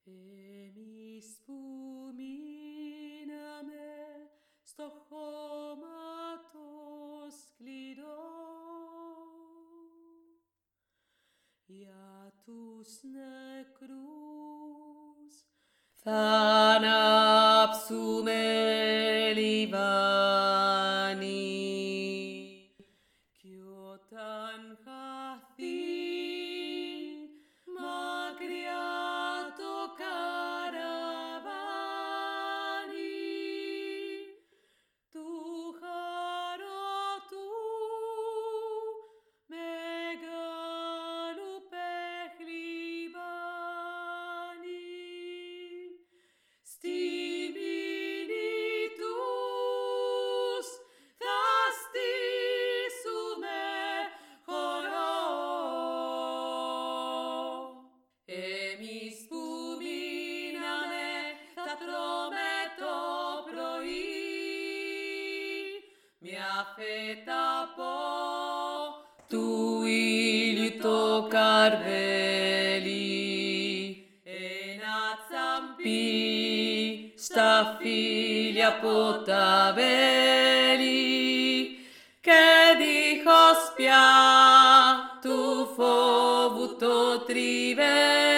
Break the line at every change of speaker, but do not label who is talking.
Εμείς που μείναμε στο χώμα το σκληρό, για τους νεκρούς θα ανάψουμε λιβάνι, κι όταν χαθεί μακριά το καραβάνι του χαρότου μεγάλου παιχνιμπάνι, στη μνήμη τους θα στήσουμε χορό. Εμείς που μείναμε θα τρώμε το πρωί μια φέτα από του ήλιου το καρβέλι, ένα τσαμπί στα φύλλα από τα βέλη, και δίχως πια του φόβου το τριβέλι